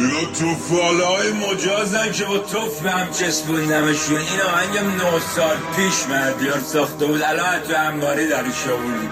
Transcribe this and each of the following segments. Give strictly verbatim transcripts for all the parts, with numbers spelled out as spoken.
اینا توفالای مجازن که با توف هم چسبوندمشون. این آهنگم نه سال پیش مردیار ساخته بود، الان تو انباری در شاوردی.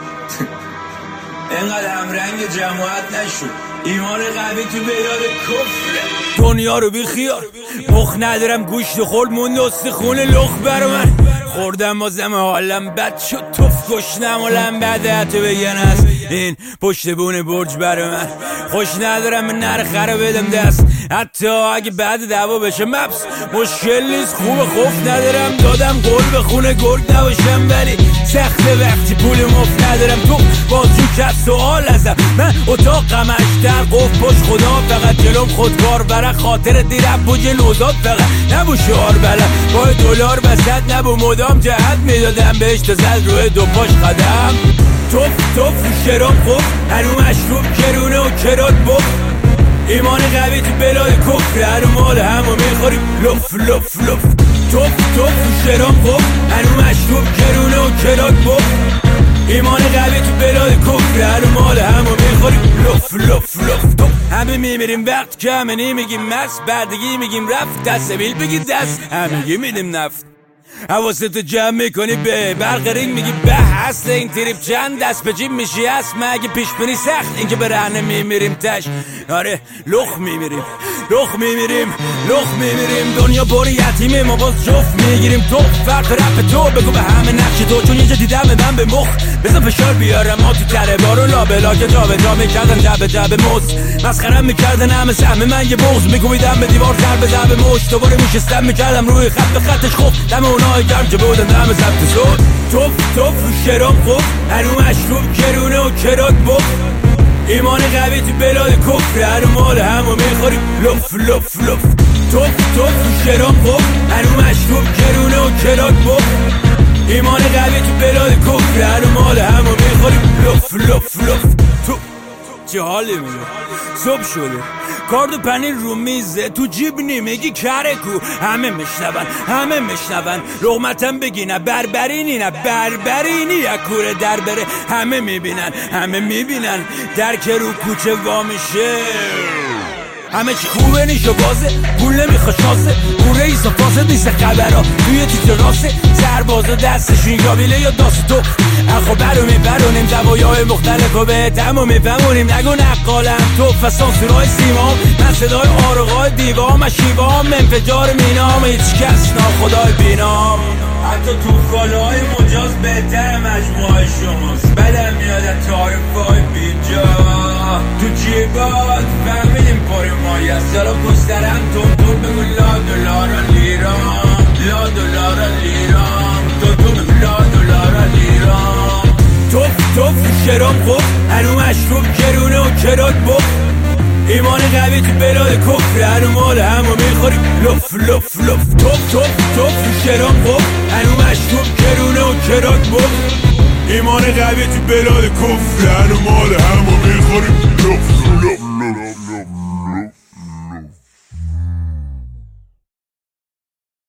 اینقدر همرنگ جماعت نشد، ایمان قوی تو بیاد کفره. دنیا رو بی خیار مخ ندارم، گوشت و خورد موند استخون لخ بر من. خوردم بازم حالم بد شد، توف گشنم و لم بده حتی بگن از این پشت بون برج بر من. خوش ندارم به نرخه رو بدم دست، حتی اگه بعد دعوا بشه مبس مشکل نیست. خوب خوف ندارم دادم قول به خونه گرد نباشم، ولی سخته وقتی پول مفت ندارم. تو بازجو کرد سوال ازم، من اتاقم اشتر قف پشت خدا، فقط جلوم خودکار برای خاطر دیرم بوج نوزاد. فقط نبو شعار بلد با دلار بسد، نبو مدام جهت میدادم بهش تا زد روی دو پاش قدم. توف توف شراب خوب هنو مشروب کرونه و کرات بخ. ایمان قوی تو بلاد کفر، هنو مال همو میخوری لف لف لف. توف توف شراب خوب هنو مشروب کرونه و کرات بخ. ایمان قوی تو بلاد کفر، هنو مال همو میخوری لف لف لف. همه میمیریم وقت که همه نمیگیم مست، بردگی میگیم رفت، دست بیل بگی دست، همگی میدیم نفت. حواستو جمع میکنی به برق رینگ میگی به هست این تریپ چند دست به جیب میشی هست. مگه پیش بینی سخت این که به رهنه میمیریم تش؟ آره لخ میمیریم لخ میمیریم لخ میمیریم. دنیا پر یتیمه ما باز جفت میگیریم. تو فرق رپ تو بگو به همه نقش تو، چون یه جا دیدم من به مخ بذار فشار بیارم. ما تو تره بارو لابلا که جا به جا میکردن جب جب موز، مسخرم میکردن همه سهم من یه بغض، میکوبیدم به دیوار ضربه ضربه مشت. دوباره میشستم میکردم روی خط به خطش خوب دم اونای گرم که بودن دم ضبط شد. توف توف شراب خوب هنو مشروب کرونه و کرات بخ. ایمان قوی تو بلاد کفر، هنو مال همو میخوری لف لف لف. توف توف شراب خوب هنو مشروب کرونه و کرات بخ. ایمان قوی تو بلاد کفر، هنو مال همو میخوری لف لف لف. تو چه حالی میگه صبح شده کارد و پنیر رو میزه تو جیب نیمگی کره کو. همه میشنون همه میشنون لغمتم بگینه بربرینی نه بربرینی یک کوره در بره. همه میبینن همه میبینن در که رو کوچه وا میشه. همه چی خوبه نیشو بازه پول نمیخوا شاسه، کوره ایسا فاسد نیست خبرها توی تیتر راسه. سرباز و دستشون یابیله یا داست تو اخو برو میبرونیم دوایای مختلف و به تمو میفهمونیم. نگو نقالم تو فسانسورای سیمام، من صدای آرقای دیوام شیوام، انفجار مینام هیچ کس ناخدای بینام. حتی توفالای مجاز بهتر مجموعه شماست، بدم میاد تعریفای بیجا تو جیبات فهمیدیم پاری مایی است. حالا پسترم تون تون بگو لا دلارا لیران لا دلارا لیران تو تو بگو لا دلارا لیران. توف توف شراب خوب هنو مشروب کرونه و کرات بخ. ایمان قوی تو بلاد کفر، هنو مال همو میخوری لف لف لف. توف توف توف شراب خوب هنو مشروب کرونه و کرات بخ. ایمان قوی تو بلاد کفر، هنو مال همو میخوری لف لف لف.